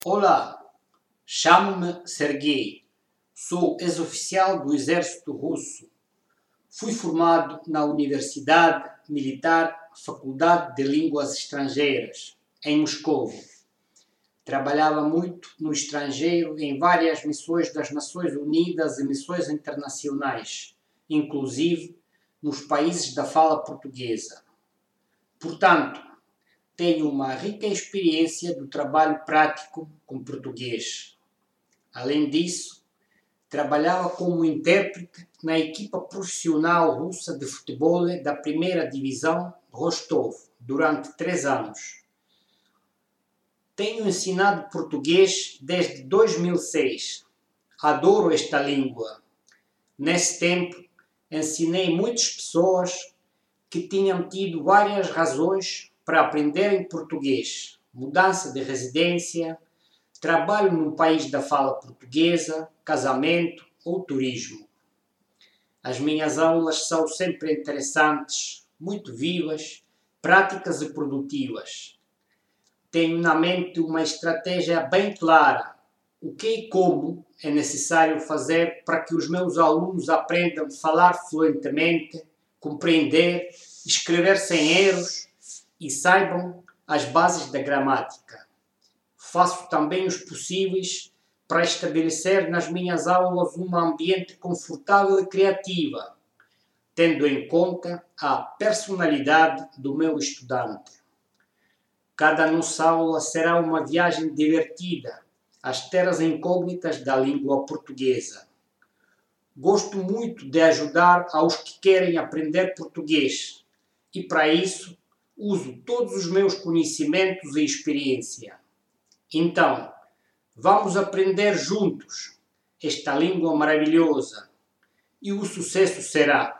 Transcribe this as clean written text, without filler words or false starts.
Olá, chamo-me Sergei, sou ex-oficial do Exército Russo. Fui formado na Universidade Militar Faculdade de Línguas Estrangeiras, em Moscovo. Trabalhava muito no estrangeiro em várias missões das Nações Unidas e missões internacionais, inclusive nos países da fala portuguesa. Portanto, tenho uma rica experiência do trabalho prático com português. Além disso, trabalhava como intérprete na equipa profissional russa de futebol da primeira divisão Rostov durante 3 anos. Tenho ensinado português desde 2006. Adoro esta língua. Nesse tempo, ensinei muitas pessoas que tinham tido várias razões para aprenderem português: mudança de residência, trabalho num país da fala portuguesa, casamento ou turismo. As minhas aulas são sempre interessantes, muito vivas, práticas e produtivas. Tenho na mente uma estratégia bem clara: o que e como é necessário fazer para que os meus alunos aprendam a falar fluentemente, compreender, escrever sem erros e saibam as bases da gramática. Faço também os possíveis para estabelecer nas minhas aulas um ambiente confortável e criativo, tendo em conta a personalidade do meu estudante. Cada nossa aula será uma viagem divertida às terras incógnitas da língua portuguesa. Gosto muito de ajudar aos que querem aprender português e, para isso, uso todos os meus conhecimentos e experiência. Então, vamos aprender juntos esta língua maravilhosa e o sucesso será